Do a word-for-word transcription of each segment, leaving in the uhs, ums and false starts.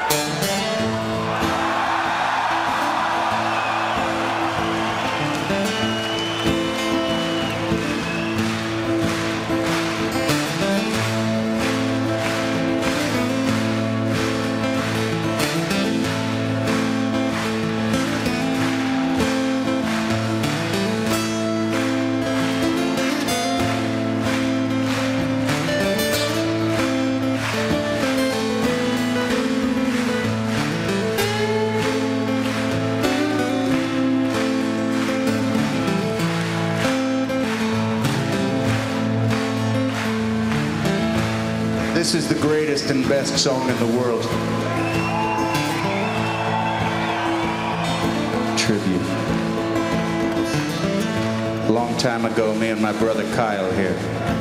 This is the greatest and best song in the world. Tribute. A long time ago, me and my brother Kyle here,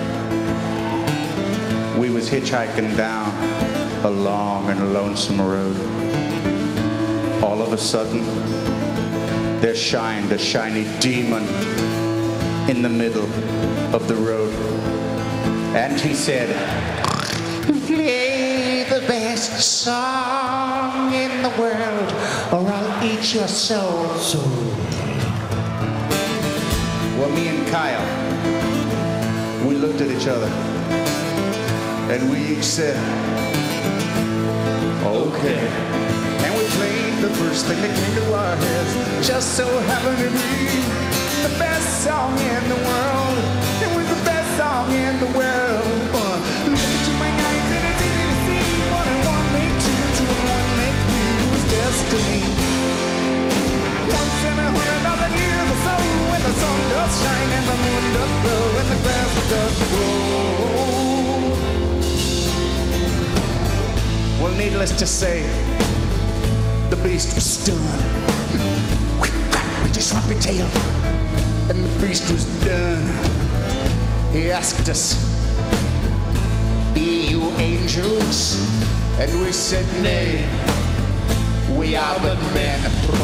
we was hitchhiking down a long and lonesome road. All of a sudden, there shined a shiny demon in the middle of the road. And he said, "Play the best song in the world, or I'll eat your soul." So, well, me and Kyle, we looked at each other, and we each said, "Okay." And we played the first thing that came to our heads. Just so happened to be the best song in the world. It was the best song in the world. Uh, look into my eyes and it's easy to see. One and one make two, two and one make three. It was destiny. Once in a hundred thousand years or so, when the sun does shine and the moon does glow and the grass does grow. Well, needless to say, the beast was stunned. With his swampy tail, and the beast was done. He asked us, "Be you angels?" And we said, "Nay, we are but men."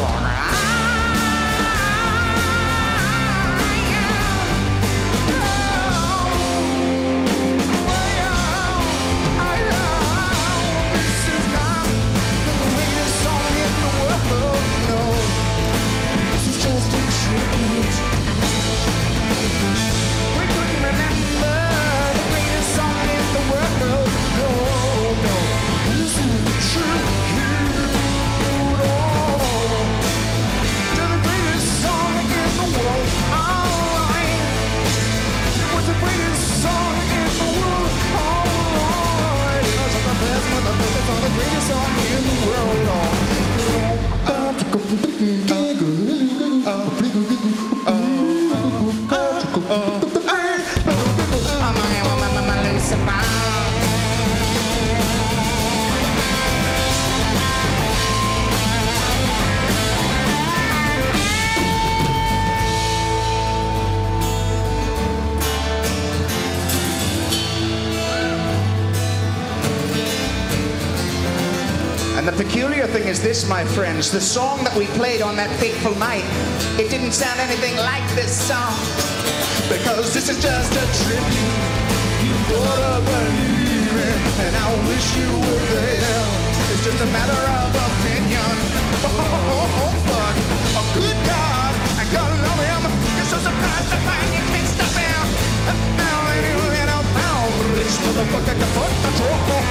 And the peculiar thing is this, my friends, the song that we played on that fateful night, it didn't sound anything like this song. Because this is just a tribute. You gotta believe it, and I wish you were there. It's just a matter of opinion. Oh, oh, oh, oh fuck. Oh, good God, I gotta love him. You're so surprised to find you can't stop him. Now, anyway, now, now, rich motherfucker, can fuck the troll.